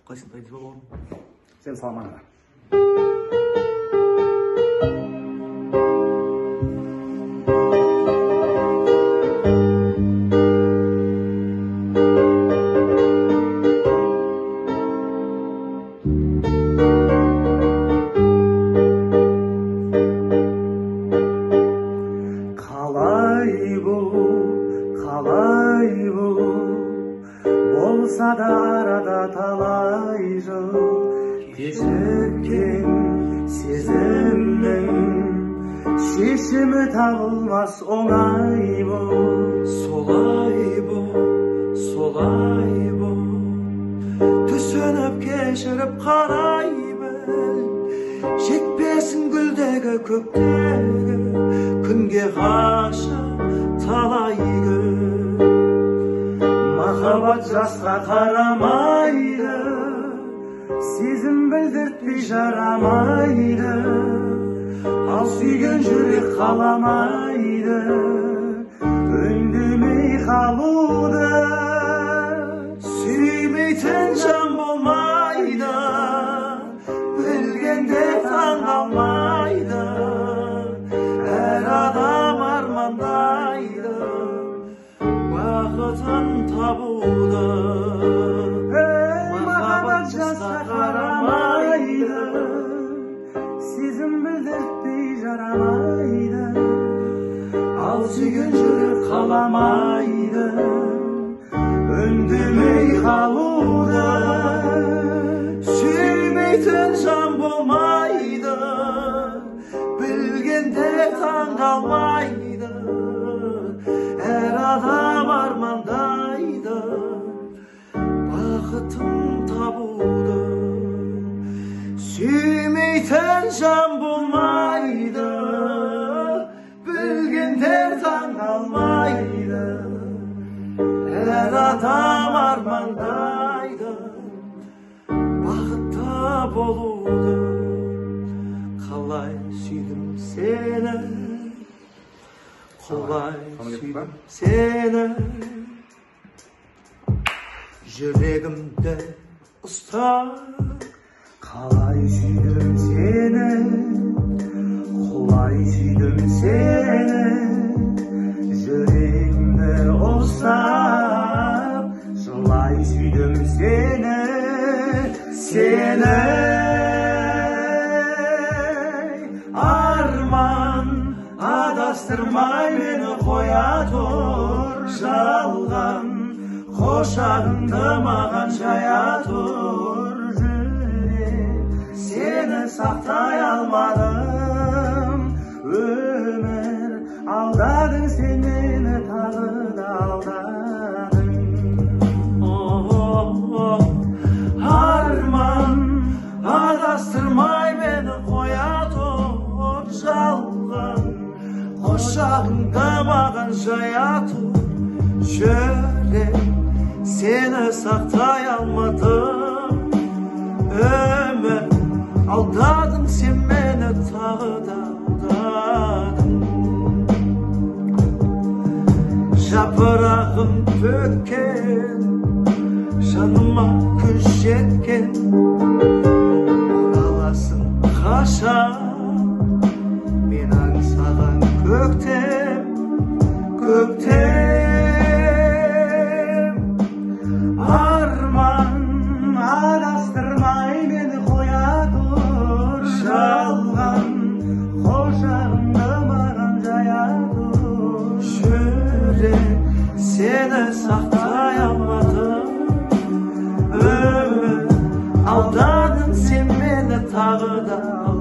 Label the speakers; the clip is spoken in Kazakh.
Speaker 1: Қайсын айтып алғаным?
Speaker 2: Сен саламатсың. Қалай бұл болса да арада талай жыл кешіккен сезімнің шешімі табылмас оңай бұл.
Speaker 1: Солай бұл түсініп кешіріп қарай біл, жетпесін гүлдегі көктегі күнге ғашық талай күн.
Speaker 2: Махаббат жасқа қарамайды, сезім білдіртпей жарамайды, ал сүйген жүрек қаламайды үндемей қалуды.
Speaker 1: Сүймейтін жан болмайды, білгенде таң қалмайды, әр адам армандайды бақытын табуды.
Speaker 2: Махаббат жасқа қарамайды, сезім білдіртпей жарамайды,
Speaker 1: ал сүйген жүрек қаламайды
Speaker 2: үндемей қалуды.
Speaker 1: Сүймейтін жан болмайды, білгенде таң қалмайды, әр адам армандайды бақытын табуды. Сүймейтін жан болмайды, білгенде таң қалмайды, әр адам армандайды бақытты болуды. Қалай сүйдім сені, қалай сүйдім сені, жүрегімді ұстап.
Speaker 2: Қалай сүйдім сені, құлай сүйдім сені, жүрегімді ұстап. Жылай сүйдім сені, арман адастырмай мені қоя тұр. Жалған құшағыңды маған жая тұр. Жүрек сені сақтай алмадым, өмір алдадың сен мені, тағы да алдадың.
Speaker 1: Арман адастырмай мені қоя тұр. Жалған құшағыңды маған жая тұр. Жүрек сені сақтай алмадым, өмір алдадың сен мені, тағы да алдадың. Жапырағын төккен, жаныма күз жеткен, ораласың қашан мен аңсаған көктем, көктем.
Speaker 2: Арман адастырмай мені қоя тұр. Жалған құшағыңды маған жая тұр.
Speaker 1: Жүрек сені сақтай алмадым, өмір алдадың сен мені, тағы да